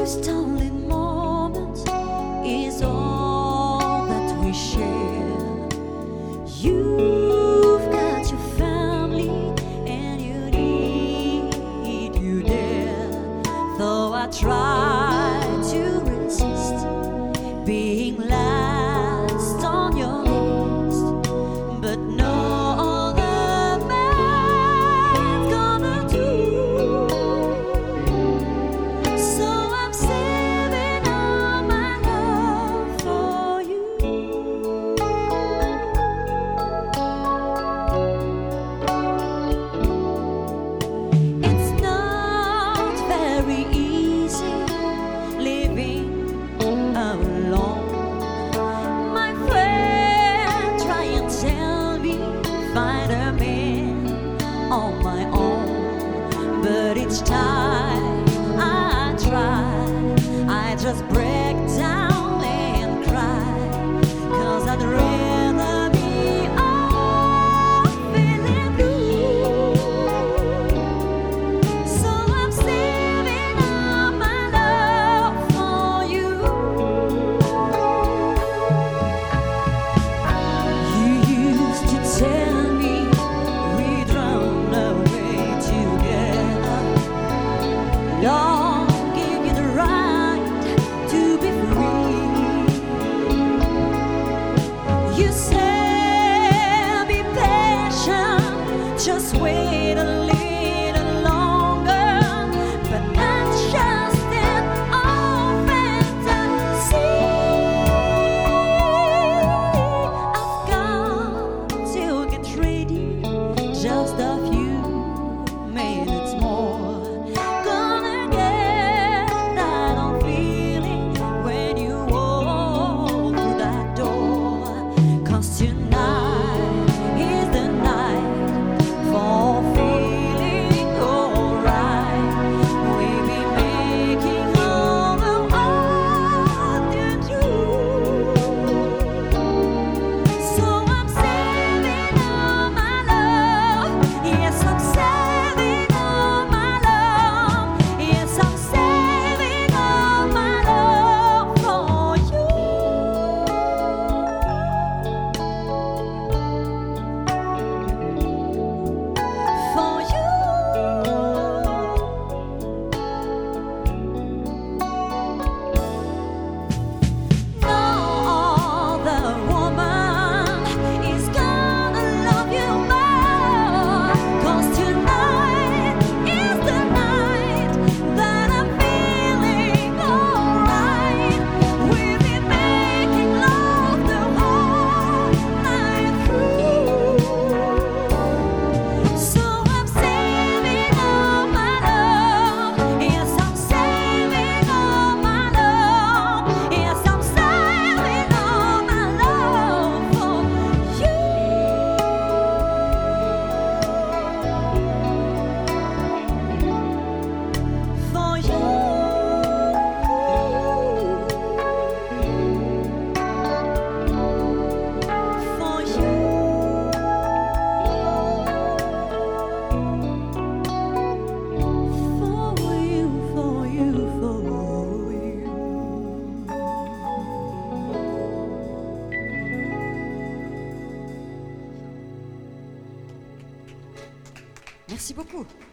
stolen moments is all that we share. You've got your family and you need you there. Though I try to resist being last on your list, but no other man's gonna do. So I'm saving all my love for you. It's not very easy living alone. My friend try and tell me find a man on my own, but each time I try, I just break down and cry, 'cause I'd rather be off feeling blue. So I'm saving all my love for you. You used to tell me we'd run away together. Lord gave you the right to be free. You said be patient, just wait a little longer, but that's just an old fantasy. I've got to get ready, just a few minutes more. Gonna get that old feeling when you walk through that door. 'Cause tonight is the night for feeling alright. We'll be making all the art you do. So I'm saving all my love. Yes, I'm saving all my love. Yes, I'm saving all my love for you. For you. No other woman is gonna love you more. 'Cause tonight is the night that I'm feeling alright. We'll be making love the whole night through. So I'm saving all my love. Yes, I'm saving all my love. Yes, I'm saving all my love for you. For you. For you. For you, for you. Merci beaucoup.